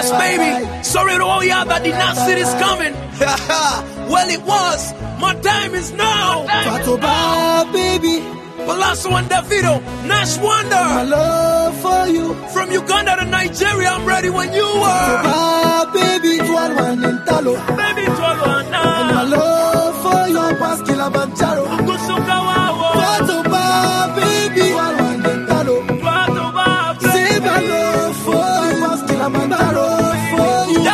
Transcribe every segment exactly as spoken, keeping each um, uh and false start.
Yes, baby. Sorry to all y'all that did not see this coming. Well, it was. My time is now. Fatoba, baby. Palazzo and Davido, Nash Wonder. My love for you. From Uganda to Nigeria, I'm ready when you are. Fatoba, baby. Tualwan and Talo. Baby, Tualwan. My love for you. Pass Kilimanjaro. Fatoba, baby. Tualwan and Talo. Fatoba, baby. Say my love for you. Pass Kilimanjaro for you.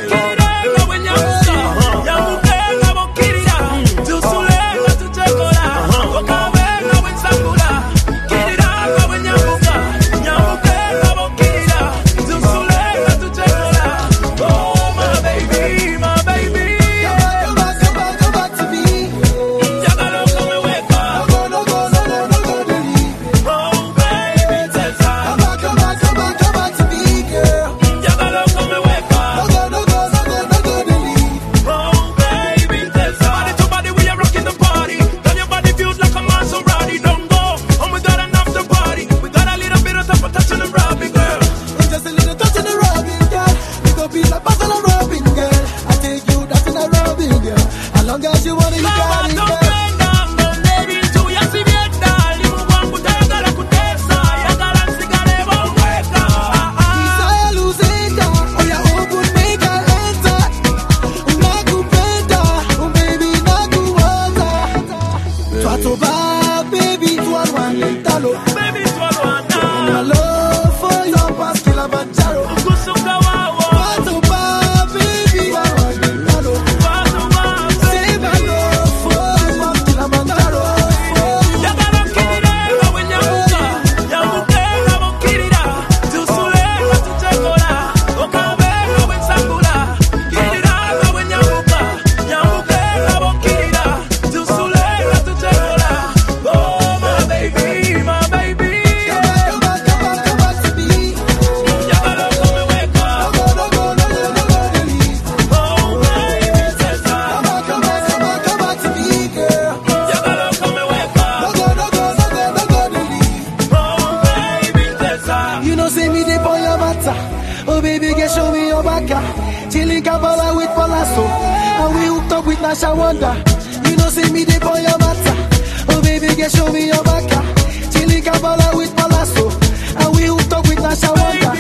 Oh baby, get show me your back. Chilling Kampala with Palazzo, and we hooked up with Nash Wonder. You know, see me the boy your matter. Oh baby, get show me your back. Chilling Kampala with Palazzo, and we hooked up with Nash Wonder.